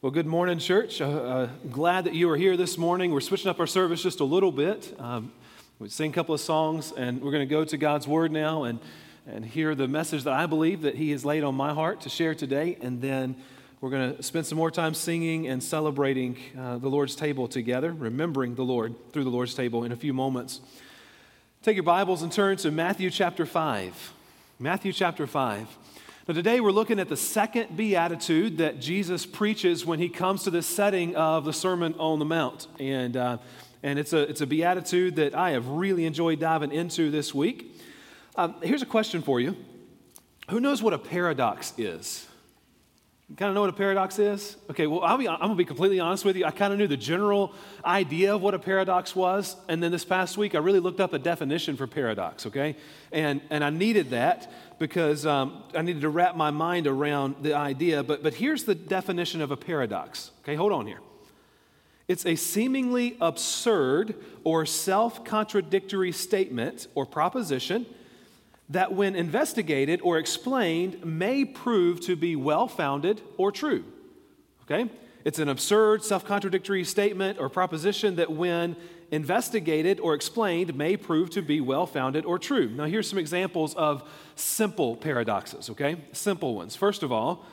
Well, good morning, church. Glad that you are here this morning. We're switching up our service just a little bit. We sing a couple of songs, and we're going to go to God's Word now and hear the message that I believe that He has laid on my heart to share today. And then we're going to spend some more time singing and celebrating the Lord's table together, remembering the Lord through the Lord's table in a few moments. Take your Bibles and turn to Matthew chapter 5. Matthew chapter 5. Now today we're looking at the second beatitude that Jesus preaches when He comes to the setting of the Sermon on the Mount. And it's a beatitude that I have really enjoyed diving into this week. Here's a question for you. Who knows what a paradox is? You kind of know what a paradox is? Okay, well, I'm going to be completely honest with you. I kind of knew the general idea of what a paradox was, and then this past week I really looked up a definition for paradox, okay? And I needed that because I needed to wrap my mind around the idea, but here's the definition of a paradox. Okay, hold on here. It's a seemingly absurd or self-contradictory statement or proposition that when investigated or explained may prove to be well-founded or true, okay? It's an absurd, self-contradictory statement or proposition that when investigated or explained may prove to be well-founded or true. Now here's some examples of simple paradoxes, okay? Simple ones. First of all,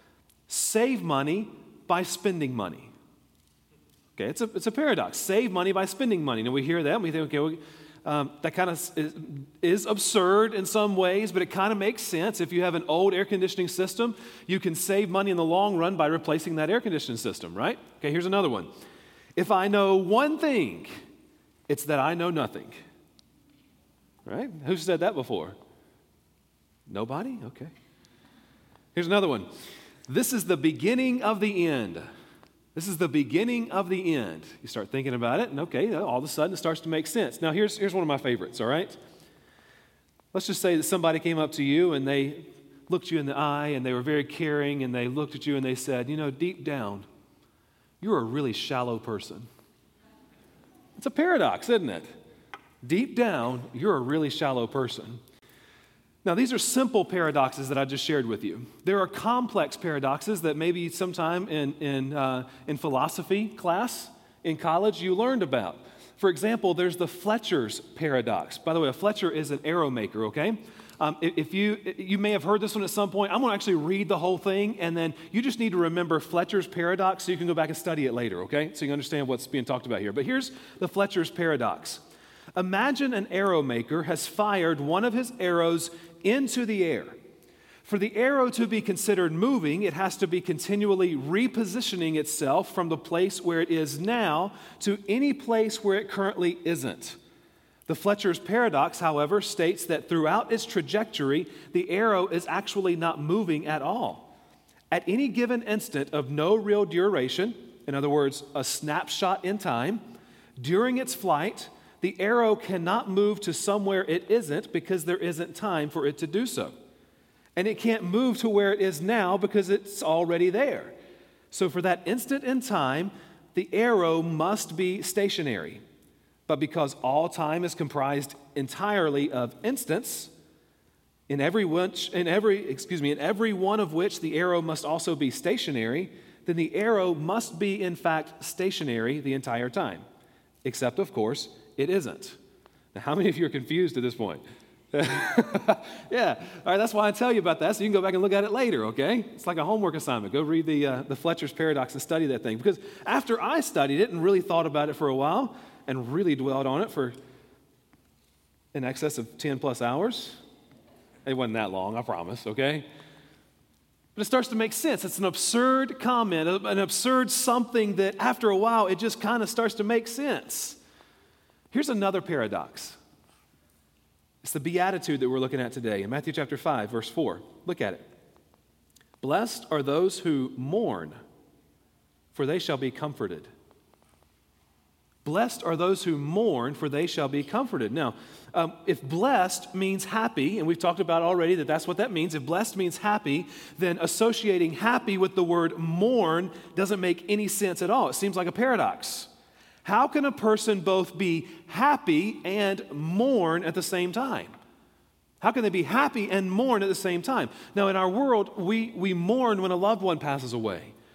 save money by spending money. Okay, it's a paradox. Save money by spending money. Now we hear that and we think, okay, that kind of is absurd in some ways, but it kind of makes sense. If you have an old air conditioning system, you can save money in the long run by replacing that air conditioning system, right? Okay, here's another one. If I know one thing, it's that I know nothing. Right? Who said that before? Nobody? Okay. Here's another one. This is the beginning of the end. This is the beginning of the end. You start thinking about it, and okay, all of a sudden it starts to make sense. Now, here's one of my favorites, all right? Let's just say that somebody came up to you, and they looked you in the eye, and they were very caring, and they looked at you, and they said, you know, deep down, you're a really shallow person. It's a paradox, isn't it? Deep down, you're a really shallow person. Now, these are simple paradoxes that I just shared with you. There are complex paradoxes that maybe sometime in philosophy class in college you learned about. For example, there's the Fletcher's paradox. By the way, a Fletcher is an arrow maker, okay? If you may have heard this one at some point. I'm going to actually read the whole thing, and then you just need to remember Fletcher's paradox so you can go back and study it later, okay? So you understand what's being talked about here. But here's the Fletcher's paradox. Imagine an arrow maker has fired one of his arrows into the air. For the arrow to be considered moving, it has to be continually repositioning itself from the place where it is now to any place where it currently isn't. The Fletcher's paradox, however, states that throughout its trajectory, the arrow is actually not moving at all. At any given instant of no real duration, in other words, a snapshot in time, during its flight, the arrow cannot move to somewhere it isn't because there isn't time for it to do so. And it can't move to where it is now because it's already there. So for that instant in time, the arrow must be stationary. But because all time is comprised entirely of instants, in every one of which the arrow must also be stationary, then the arrow must be in fact stationary the entire time. Except, of course, it isn't. Now, how many of you are confused at this point? Yeah, all right, that's why I tell you about that, so you can go back and look at it later, okay? It's like a homework assignment. Go read the Fletcher's paradox and study that thing. Because after I studied it and really thought about it for a while and really dwelled on it for in excess of 10 plus hours, it wasn't that long, I promise, okay? But it starts to make sense. It's an absurd comment, an absurd something that after a while it just kind of starts to make sense. Here's another paradox. It's the beatitude that we're looking at today in Matthew chapter 5, verse 4. Look at it. Blessed are those who mourn, for they shall be comforted. Blessed are those who mourn, for they shall be comforted. Now, if blessed means happy, and we've talked about already that that's what that means. If blessed means happy, then associating happy with the word mourn doesn't make any sense at all. It seems like a paradox. How can a person both be happy and mourn at the same time? How can they be happy and mourn at the same time? Now, in our world, we mourn when a loved one passes away.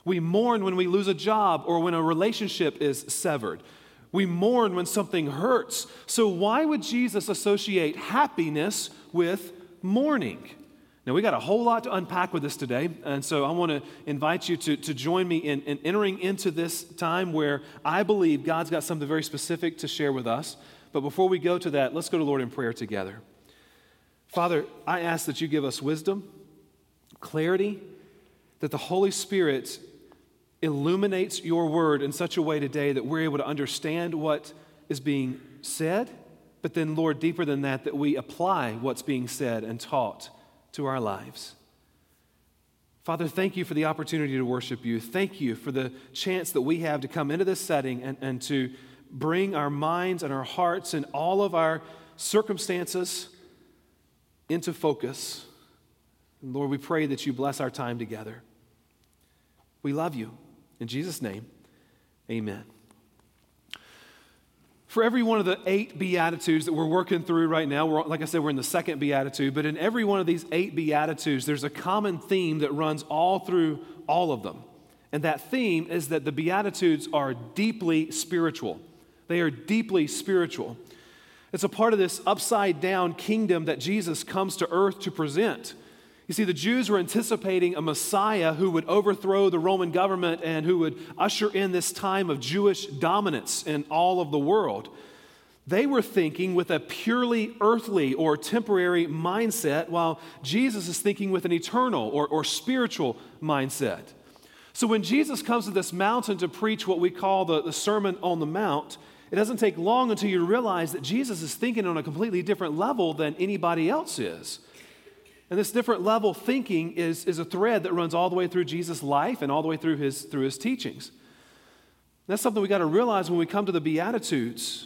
We mourn when we lose a job or when a relationship is severed. We mourn when something hurts. So why would Jesus associate happiness with mourning? Now, we got a whole lot to unpack with this today, and so I want to invite you to join me in entering into this time where I believe God's got something very specific to share with us. But before we go to that, let's go to Lord in prayer together. Father, I ask that you give us wisdom, clarity, that the Holy Spirit illuminates your word in such a way today that we're able to understand what is being said, but then, Lord, deeper than that, that we apply what's being said and taught to our lives. Father, thank you for the opportunity to worship you. Thank you for the chance that we have to come into this setting and to bring our minds and our hearts and all of our circumstances into focus. And Lord, we pray that you bless our time together. We love you. In Jesus' name, amen. For every one of the 8 Beatitudes that we're working through right now, like I said, we're in the second Beatitude, but in every one of these 8 Beatitudes, there's a common theme that runs all through all of them. And that theme is that the Beatitudes are deeply spiritual. They are deeply spiritual. It's a part of this upside-down kingdom that Jesus comes to earth to present. You see, the Jews were anticipating a Messiah who would overthrow the Roman government and who would usher in this time of Jewish dominance in all of the world. They were thinking with a purely earthly or temporary mindset, while Jesus is thinking with an eternal or spiritual mindset. So when Jesus comes to this mountain to preach what we call the Sermon on the Mount, it doesn't take long until you realize that Jesus is thinking on a completely different level than anybody else is. And this different level thinking is a thread that runs all the way through Jesus' life and all the way through his teachings. That's something we got to realize when we come to the Beatitudes,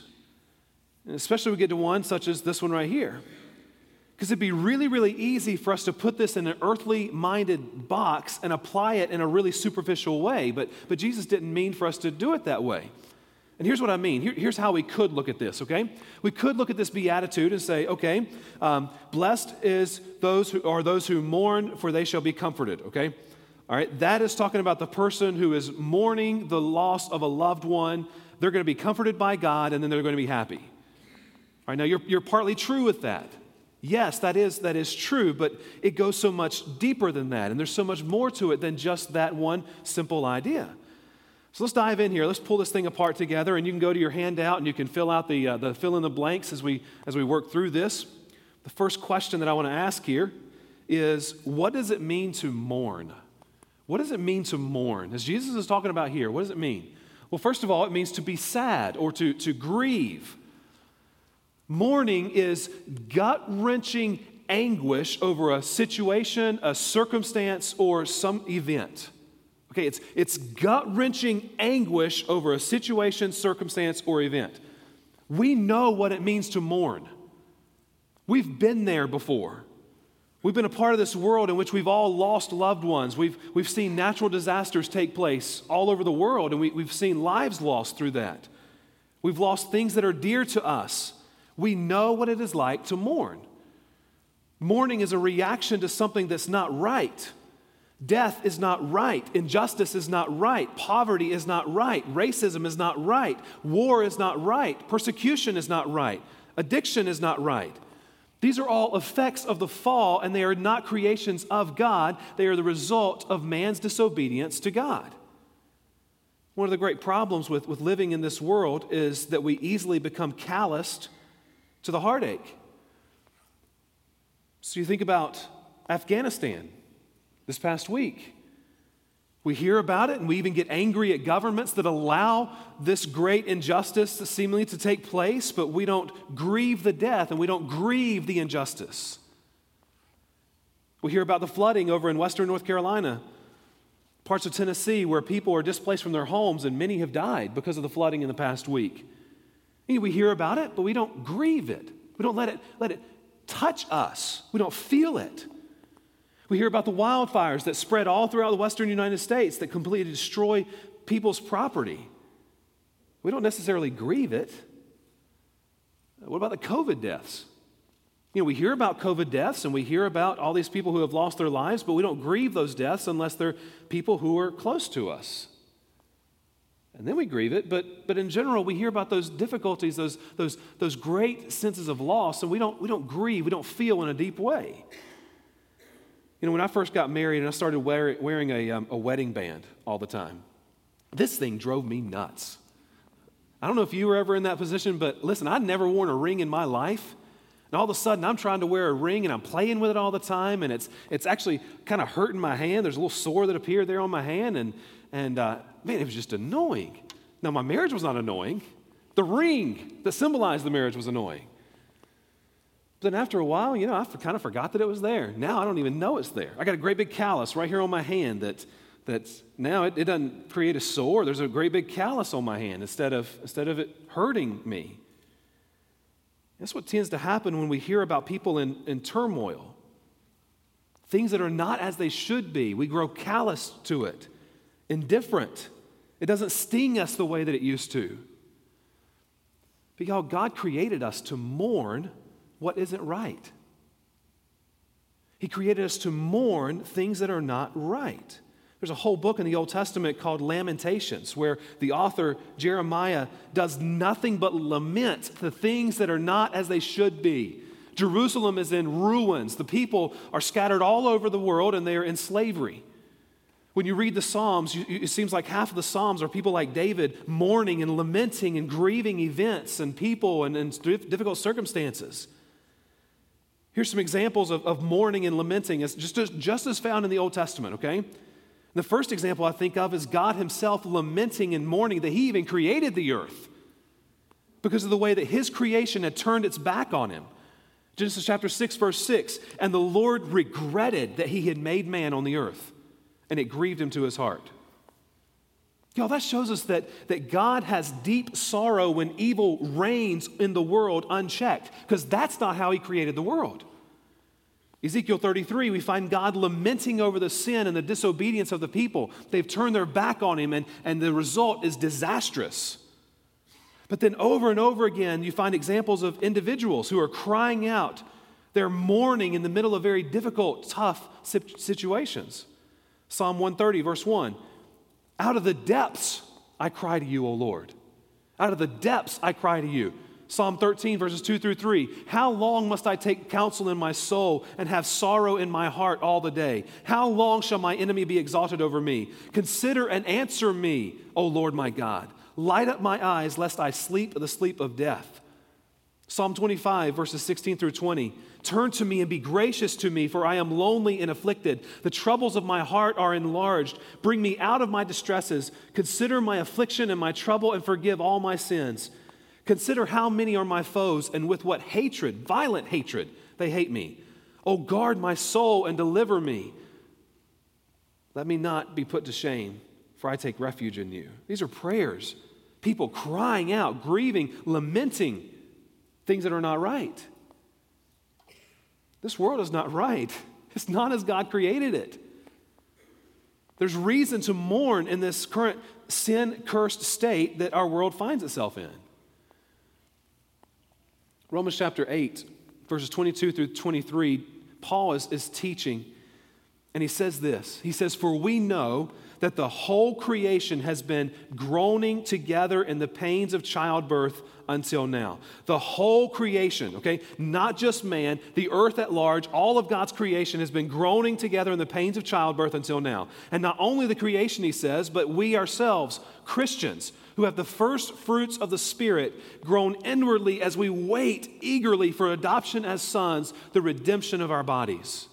and especially when we get to one such as this one right here. Because it'd be really, really easy for us to put this in an earthly-minded box and apply it in a really superficial way, but Jesus didn't mean for us to do it that way. And here's what I mean. Here's how we could look at this, okay? We could look at this beatitude and say, okay, blessed is those who mourn, for they shall be comforted, okay? All right, that is talking about the person who is mourning the loss of a loved one. They're going to be comforted by God, and then they're going to be happy. All right, now you're partly true with that. Yes, that is true, but it goes so much deeper than that, and there's so much more to it than just that one simple idea. So let's dive in here. Let's pull this thing apart together, and you can go to your handout and you can fill out the fill in the blanks as we work through this. The first question that I want to ask here is, what does it mean to mourn? What does it mean to mourn? As Jesus is talking about here, what does it mean? Well, first of all, it means to be sad or to grieve. Mourning is gut-wrenching anguish over a situation, a circumstance, or some event. Okay, it's gut-wrenching anguish over a situation, circumstance, or event. We know what it means to mourn. We've been there before. We've been a part of this world in which we've all lost loved ones. We've seen natural disasters take place all over the world, and we've seen lives lost through that. We've lost things that are dear to us. We know what it is like to mourn. Mourning is a reaction to something that's not right. Death is not right. Injustice is not right. Poverty is not right. Racism is not right. War is not right. Persecution is not right. Addiction is not right. These are all effects of the fall, and they are not creations of God. They are the result of man's disobedience to God. One of the great problems with living in this world is that we easily become calloused to the heartache. So you think about Afghanistan. This past week, we hear about it and we even get angry at governments that allow this great injustice seemingly to take place, but we don't grieve the death and we don't grieve the injustice. We hear about the flooding over in western North Carolina, parts of Tennessee where people are displaced from their homes and many have died because of the flooding in the past week. And we hear about it, but we don't grieve it. We don't let it touch us. We don't feel it. We hear about the wildfires that spread all throughout the western United States that completely destroy people's property. We don't necessarily grieve it. What about the COVID deaths? We hear about COVID deaths and we hear about all these people who have lost their lives, but we don't grieve those deaths unless they're people who are close to us. And then we grieve it, but in general, we hear about those difficulties, those great senses of loss, and we don't grieve, we don't feel in a deep way. When I first got married and I started wearing a wedding band all the time, this thing drove me nuts. I don't know if you were ever in that position, but listen, I'd never worn a ring in my life. And all of a sudden, I'm trying to wear a ring, and I'm playing with it all the time, and it's actually kind of hurting my hand. There's a little sore that appeared there on my hand, and man, it was just annoying. Now, my marriage was not annoying. The ring that symbolized the marriage was annoying. But then after a while, I kind of forgot that it was there. Now I don't even know it's there. I got a great big callus right here on my hand that now it doesn't create a sore. There's a great big callus on my hand instead of it hurting me. That's what tends to happen when we hear about people in turmoil. Things that are not as they should be. We grow callous to it, indifferent. It doesn't sting us the way that it used to. But y'all, God created us to mourn what isn't right. He created us to mourn things that are not right. There's a whole book in the Old Testament called Lamentations, where the author, Jeremiah, does nothing but lament the things that are not as they should be. Jerusalem is in ruins. The people are scattered all over the world, and they are in slavery. When you read the Psalms, it seems like half of the Psalms are people like David mourning and lamenting and grieving events and people and difficult circumstances. Here's some examples of mourning and lamenting, just as found in the Old Testament, okay? The first example I think of is God himself lamenting and mourning that he even created the earth because of the way that his creation had turned its back on him. Genesis chapter 6, verse 6, and the Lord regretted that he had made man on the earth, and it grieved him to his heart. Y'all, that shows us that God has deep sorrow when evil reigns in the world unchecked, because that's not how he created the world. Ezekiel 33, we find God lamenting over the sin and the disobedience of the people. They've turned their back on him, and the result is disastrous. But then over and over again, you find examples of individuals who are crying out. They're mourning in the middle of very difficult, tough situations. Psalm 130, verse 1, out of the depths I cry to you, O Lord. Out of the depths I cry to you. Psalm 13, verses 2 through 3. How long must I take counsel in my soul and have sorrow in my heart all the day? How long shall my enemy be exalted over me? Consider and answer me, O Lord my God. Light up my eyes, lest I sleep the sleep of death. Psalm 25, verses 16 through 20. Turn to me and be gracious to me, for I am lonely and afflicted. The troubles of my heart are enlarged. Bring me out of my distresses. Consider my affliction and my trouble and forgive all my sins. Consider how many are my foes and with what hatred, violent hatred, they hate me. Oh, guard my soul and deliver me. Let me not be put to shame, for I take refuge in you. These are prayers. People crying out, grieving, lamenting things that are not right. This world is not right. It's not as God created it. There's reason to mourn in this current sin-cursed state that our world finds itself in. Romans chapter 8, verses 22 through 23, Paul is teaching, and he says this. He says, for we know that the whole creation has been groaning together in the pains of childbirth until now. The whole creation, okay? Not just man, the earth at large, all of God's creation has been groaning together in the pains of childbirth until now. And not only the creation, he says, but we ourselves, Christians, who have the first fruits of the Spirit, groan inwardly as we wait eagerly for adoption as sons, the redemption of our bodies.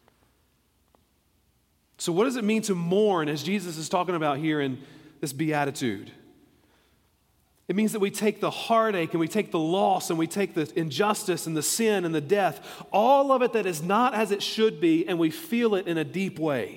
So what does it mean to mourn, as Jesus is talking about here in this beatitude? It means that we take the heartache and we take the loss and we take the injustice and the sin and the death, all of it that is not as it should be, and we feel it in a deep way.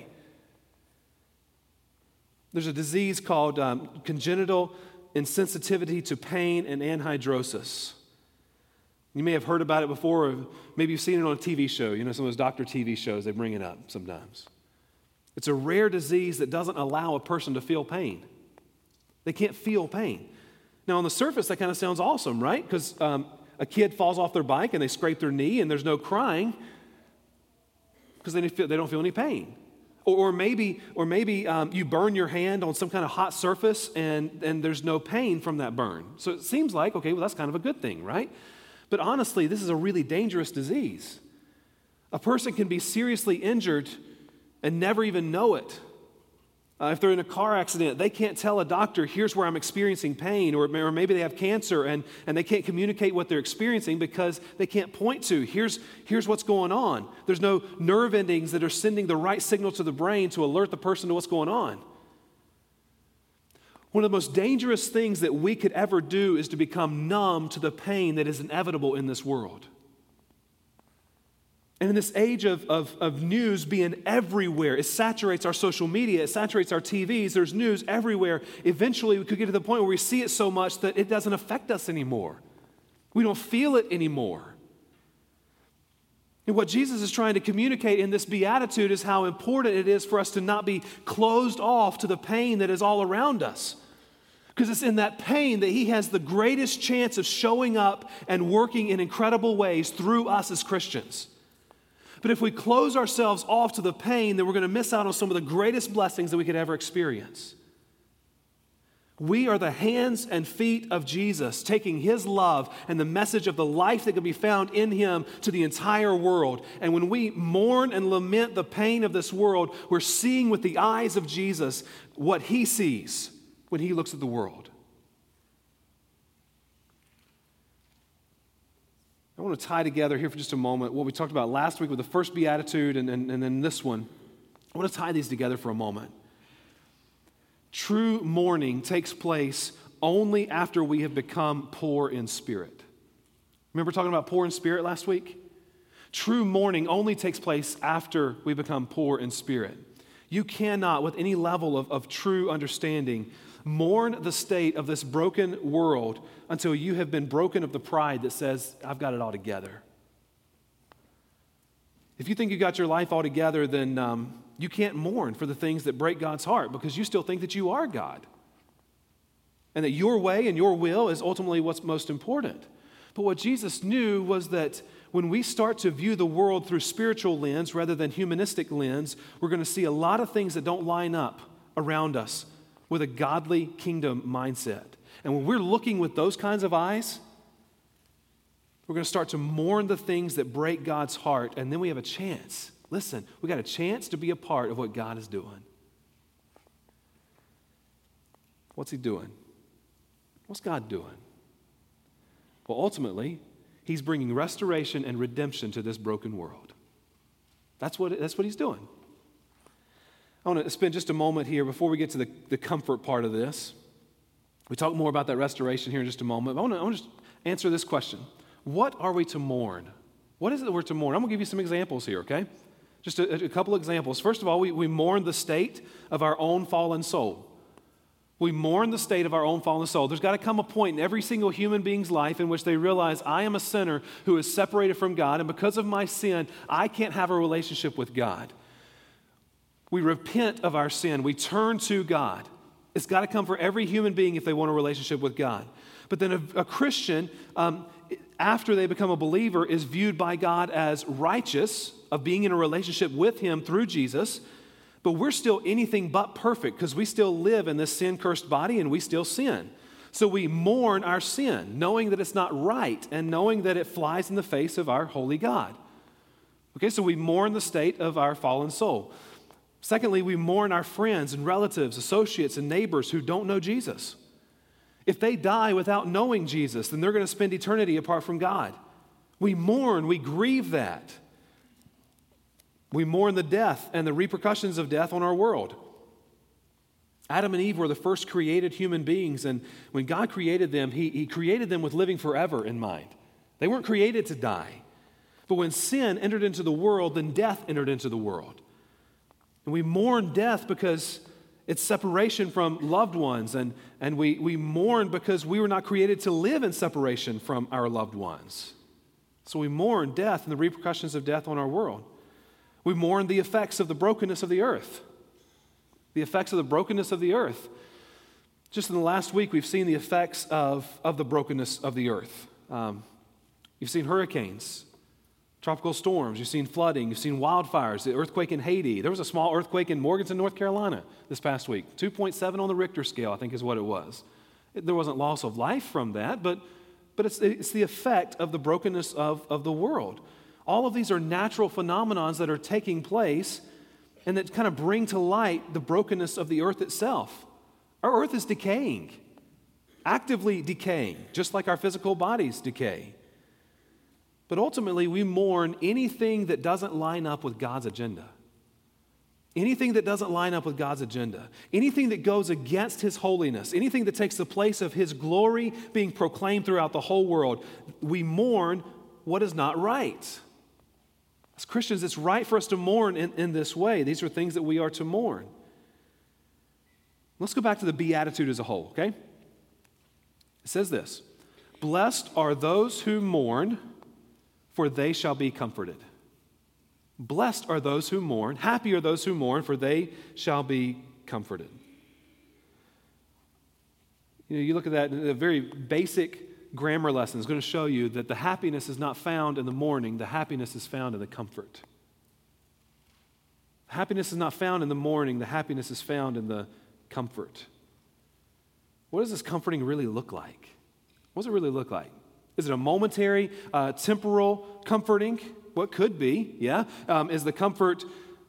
There's a disease called congenital insensitivity to pain and anhidrosis. You may have heard about it before, or maybe you've seen it on a TV show. You know, some of those doctor TV shows, they bring it up sometimes. It's a rare disease that doesn't allow a person to feel pain. They can't feel pain. Now, on the surface, that kind of sounds awesome, right? Because a kid falls off their bike and they scrape their knee and there's no crying because they don't feel any pain. Or maybe you burn your hand on some kind of hot surface and there's no pain from that burn. So it seems like, okay, well, that's kind of a good thing, right? But honestly, this is a really dangerous disease. A person can be seriously injured and never even know it. If they're in a car accident, they can't tell a doctor, here's where I'm experiencing pain, or maybe they have cancer and they can't communicate what they're experiencing because they can't point to, here's what's going on. There's no nerve endings that are sending the right signal to the brain to alert the person to what's going on. One of the most dangerous things that we could ever do is to become numb to the pain that is inevitable in this world. And in this age of news being everywhere, it saturates our social media, it saturates our TVs, there's news everywhere. Eventually, we could get to the point where we see it so much that it doesn't affect us anymore. We don't feel it anymore. And what Jesus is trying to communicate in this beatitude is how important it is for us to not be closed off to the pain that is all around us. Because it's in that pain that he has the greatest chance of showing up and working in incredible ways through us as Christians. But if we close ourselves off to the pain, then we're going to miss out on some of the greatest blessings that we could ever experience. We are the hands and feet of Jesus, taking his love and the message of the life that can be found in him to the entire world. And when we mourn and lament the pain of this world, we're seeing with the eyes of Jesus what he sees when he looks at the world. I want to tie together here for just a moment what we talked about last week with the first beatitude and then this one. I want to tie these together for a moment. True mourning takes place only after we have become poor in spirit. Remember talking about poor in spirit last week? True mourning only takes place after we become poor in spirit. You cannot, with any level of true understanding, mourn the state of this broken world until you have been broken of the pride that says, I've got it all together. If you think you got your life all together, then you can't mourn for the things that break God's heart because you still think that you are God and that your way and your will is ultimately what's most important. But what Jesus knew was that when we start to view the world through spiritual lens rather than humanistic lens, we're going to see a lot of things that don't line up around us with a godly kingdom mindset. And when we're looking with those kinds of eyes, we're going to start to mourn the things that break God's heart, and then we have a chance. Listen, we got a chance to be a part of what God is doing. What's he doing? What's God doing? Well, ultimately, he's bringing restoration and redemption to this broken world. That's what he's doing. I want to spend just a moment here before we get to the comfort part of this. We talk more about that restoration here in just a moment. But I want to just answer this question. What are we to mourn? What is it that we're to mourn? I'm going to give you some examples here, okay? Just a couple examples. First of all, we mourn the state of our own fallen soul. We mourn the state of our own fallen soul. There's got to come a point in every single human being's life in which they realize, I am a sinner who is separated from God, and because of my sin, I can't have a relationship with God. We repent of our sin. We turn to God. It's got to come for every human being if they want a relationship with God. But then a Christian, after they become a believer, is viewed by God as righteous, of being in a relationship with him through Jesus. But we're still anything but perfect because we still live in this sin-cursed body and we still sin. So we mourn our sin, knowing that it's not right and knowing that it flies in the face of our holy God. Okay, so we mourn the state of our fallen soul. Secondly, we mourn our friends and relatives, associates, and neighbors who don't know Jesus. If they die without knowing Jesus, then they're going to spend eternity apart from God. We mourn, we grieve that. We mourn the death and the repercussions of death on our world. Adam and Eve were the first created human beings, and when God created them, He created them with living forever in mind. They weren't created to die. But when sin entered into the world, then death entered into the world. And we mourn death because it's separation from loved ones, and we mourn because we were not created to live in separation from our loved ones. So we mourn death and the repercussions of death on our world. We mourn the effects of the brokenness of the earth. The effects of the brokenness of the earth. Just in the last week, we've seen the effects of the brokenness of the earth. You've seen hurricanes, tropical storms. You've seen flooding. You've seen wildfires, the earthquake in Haiti. There was a small earthquake in Morganton, North Carolina this past week. 2.7 on the Richter scale, I think is what it was. There wasn't loss of life from that, but it's the effect of the brokenness of the world. All of these are natural phenomenons that are taking place and that kind of bring to light the brokenness of the earth itself. Our earth is decaying, actively decaying, just like our physical bodies decay. But ultimately, we mourn anything that doesn't line up with God's agenda. Anything that doesn't line up with God's agenda. Anything that goes against His holiness. Anything that takes the place of His glory being proclaimed throughout the whole world. We mourn what is not right. As Christians, it's right for us to mourn in this way. These are things that we are to mourn. Let's go back to the Beatitude as a whole, okay? It says this, "Blessed are those who mourn, for they shall be comforted." Blessed are those who mourn. Happy are those who mourn, for they shall be comforted. You look at that, a very basic grammar lesson is going to show you that the happiness is not found in the mourning. The happiness is found in the comfort. Happiness is not found in the mourning. The happiness is found in the comfort. What does this comforting really look like? What does it really look like? Is it a momentary, temporal comforting? What could be, yeah. Is it the comfort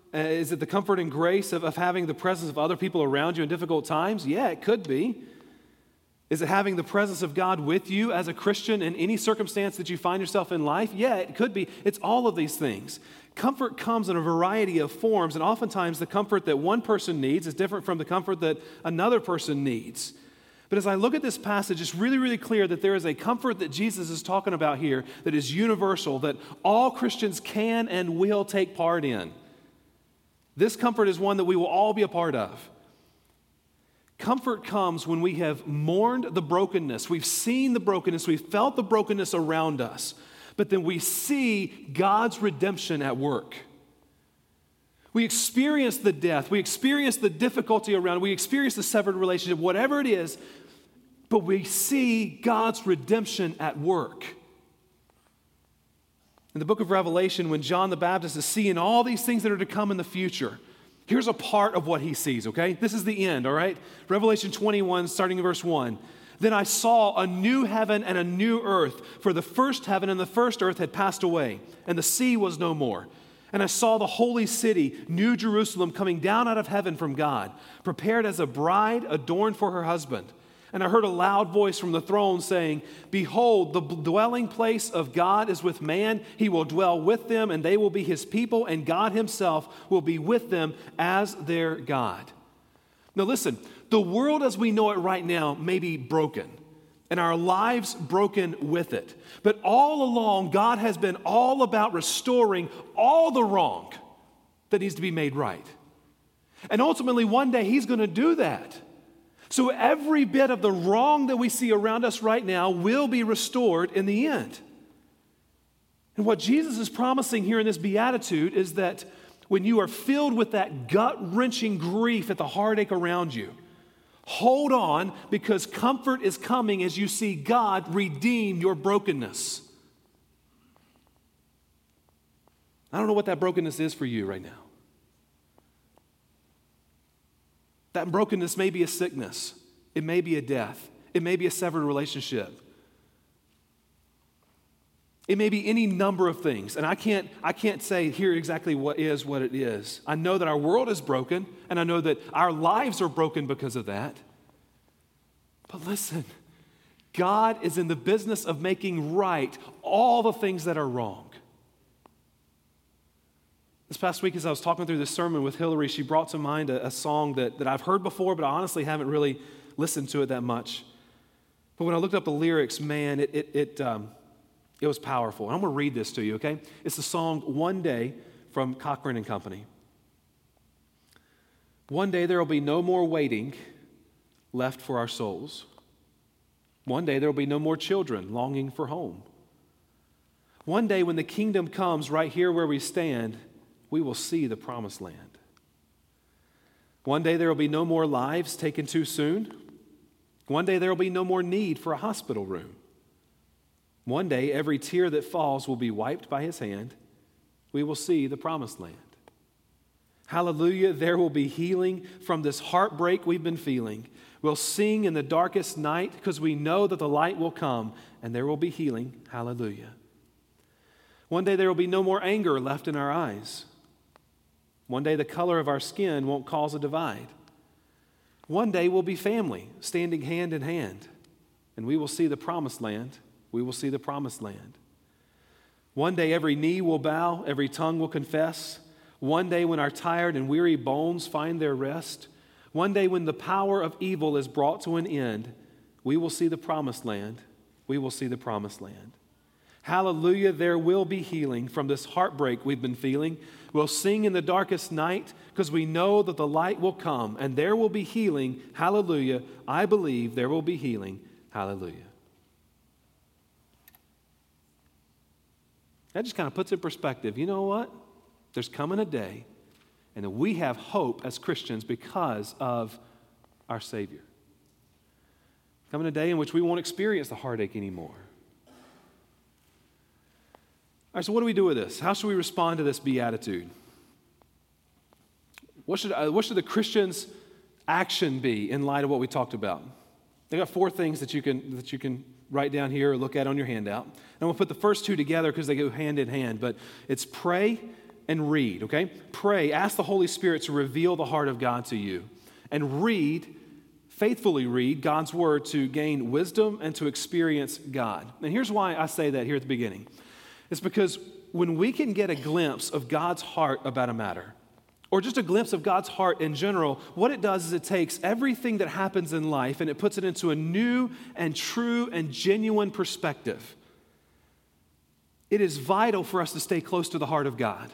and grace of having the presence of other people around you in difficult times? Yeah, it could be. Is it having the presence of God with you as a Christian in any circumstance that you find yourself in life? Yeah, it could be. It's all of these things. Comfort comes in a variety of forms, and oftentimes the comfort that one person needs is different from the comfort that another person needs. But as I look at this passage, it's really, really clear that there is a comfort that Jesus is talking about here that is universal, that all Christians can and will take part in. This comfort is one that we will all be a part of. Comfort comes when we have mourned the brokenness. We've seen the brokenness. We've felt the brokenness around us. But then we see God's redemption at work. We experience the death. We experience the difficulty around. We experience the severed relationship, whatever it is. But we see God's redemption at work. In the book of Revelation, when John the Baptist is seeing all these things that are to come in the future, here's a part of what he sees, okay? This is the end, all right? Revelation 21, starting in verse 1. "Then I saw a new heaven and a new earth, for the first heaven and the first earth had passed away, and the sea was no more. And I saw the holy city, New Jerusalem, coming down out of heaven from God, prepared as a bride adorned for her husband. And I heard a loud voice from the throne saying, 'Behold, the dwelling place of God is with man. He will dwell with them, and they will be his people, and God himself will be with them as their God.'" Now listen, the world as we know it right now may be broken, and our lives broken with it. But all along, God has been all about restoring all the wrong that needs to be made right. And ultimately, one day, He's going to do that. So every bit of the wrong that we see around us right now will be restored in the end. And what Jesus is promising here in this beatitude is that when you are filled with that gut-wrenching grief at the heartache around you, hold on, because comfort is coming as you see God redeem your brokenness. I don't know what that brokenness is for you right now. That brokenness may be a sickness. It may be a death. It may be a severed relationship. It may be any number of things. And I can't say here exactly what it is. I know that our world is broken, and I know that our lives are broken because of that. But listen, God is in the business of making right all the things that are wrong. This past week, as I was talking through this sermon with Hillary, she brought to mind a song that I've heard before, but I honestly haven't really listened to it that much. But when I looked up the lyrics, man, it was powerful. And I'm going to read this to you, okay? It's the song "One Day" from Cochran and Company. "One day there will be no more waiting left for our souls. One day there will be no more children longing for home. One day when the kingdom comes right here where we stand, we will see the promised land. One day there will be no more lives taken too soon. One day there will be no more need for a hospital room. One day, every tear that falls will be wiped by his hand. We will see the promised land. Hallelujah, there will be healing from this heartbreak we've been feeling. We'll sing in the darkest night because we know that the light will come and there will be healing. Hallelujah. One day there will be no more anger left in our eyes. One day the color of our skin won't cause a divide. One day we'll be family, standing hand in hand, and we will see the promised land. We will see the promised land. One day every knee will bow, every tongue will confess. One day when our tired and weary bones find their rest. One day when the power of evil is brought to an end, we will see the promised land. We will see the promised land. Hallelujah, there will be healing from this heartbreak we've been feeling. We'll sing in the darkest night because we know that the light will come and there will be healing. Hallelujah, I believe there will be healing. Hallelujah. That just kind of puts it in perspective. You know what? There's coming a day, and that we have hope as Christians because of our Savior. Coming a day in which we won't experience the heartache anymore. All right, so what do we do with this? How should we respond to this beatitude? What should the Christian's action be in light of what we talked about? I got 4 things that you can write down here or look at on your handout. And we'll put the first 2 together because they go hand in hand. But it's pray and read, okay? Pray. Ask the Holy Spirit to reveal the heart of God to you. And faithfully read God's Word to gain wisdom and to experience God. And here's why I say that here at the beginning. It's because when we can get a glimpse of God's heart about a matter, or just a glimpse of God's heart in general, what it does is it takes everything that happens in life and it puts it into a new and true and genuine perspective. It is vital for us to stay close to the heart of God.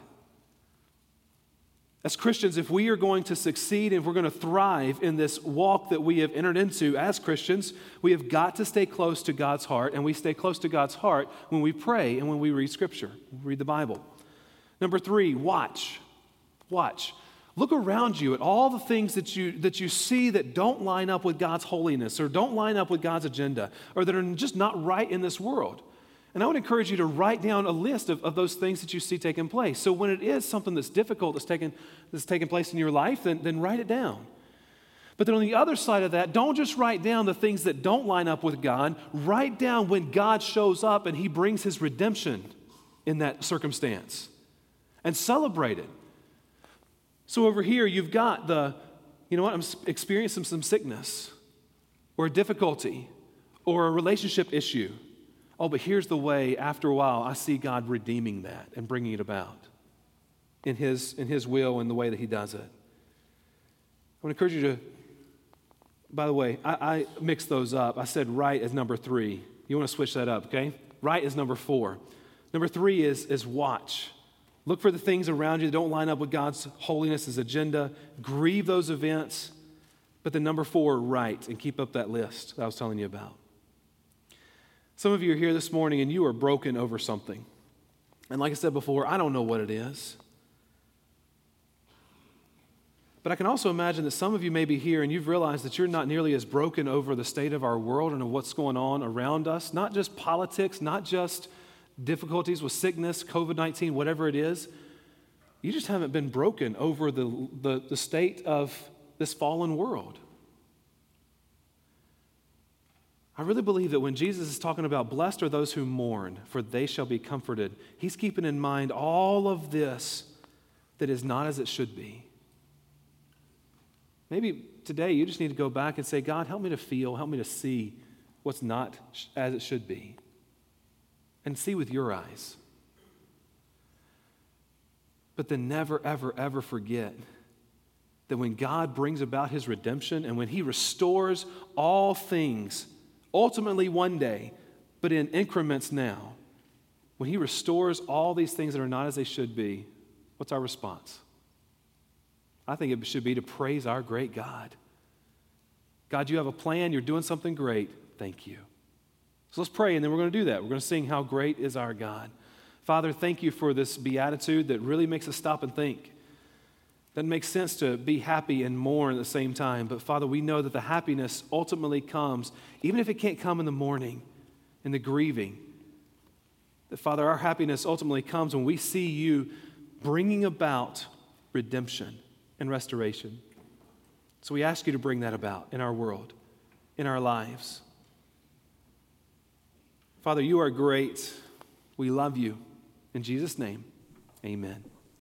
As Christians, if we are going to succeed and if we're going to thrive in this walk that we have entered into as Christians, we have got to stay close to God's heart, and we stay close to God's heart when we pray and when we read Scripture, read the Bible. Number 3, watch. Watch. Look around you at all the things that you see that don't line up with God's holiness or don't line up with God's agenda or that are just not right in this world. And I would encourage you to write down a list of those things that you see taking place. So when it is something that's difficult that's taking place in your life, then write it down. But then on the other side of that, don't just write down the things that don't line up with God. Write down when God shows up and He brings His redemption in that circumstance. And celebrate it. So over here, you've got I'm experiencing some sickness or a difficulty or a relationship issue. Oh, but here's the way, after a while, I see God redeeming that and bringing it about in His will and the way that He does it. I want to encourage you to, by the way, I mixed those up. I said write as number 3. You want to switch that up, okay? Write is number 4. Number 3 is watch. Look for the things around you that don't line up with God's holiness, His agenda. Grieve those events. But then number 4, write and keep up that list that I was telling you about. Some of you are here this morning and you are broken over something. And like I said before, I don't know what it is. But I can also imagine that some of you may be here and you've realized that you're not nearly as broken over the state of our world and of what's going on around us. Not just politics, not just difficulties with sickness, COVID-19, whatever it is. You just haven't been broken over the state of this fallen world. I really believe that when Jesus is talking about blessed are those who mourn, for they shall be comforted, He's keeping in mind all of this that is not as it should be. Maybe today you just need to go back and say, God, help me to feel, help me to see what's not as it should be. And see with your eyes. But then never, ever, ever forget that when God brings about His redemption and when He restores all things, ultimately one day, but in increments now, when He restores all these things that are not as they should be, what's our response? I think it should be to praise our great God. God, you have a plan. You're doing something great. Thank you. So let's pray, and then we're going to do that. We're going to sing How Great Is Our God. Father, thank you for this beatitude that really makes us stop and think. Doesn't make sense to be happy and mourn at the same time. But Father, we know that the happiness ultimately comes, even if it can't come in the morning, in the grieving. That, Father, our happiness ultimately comes when we see you bringing about redemption and restoration. So we ask you to bring that about in our world, in our lives. Father, you are great. We love you. In Jesus' name, amen.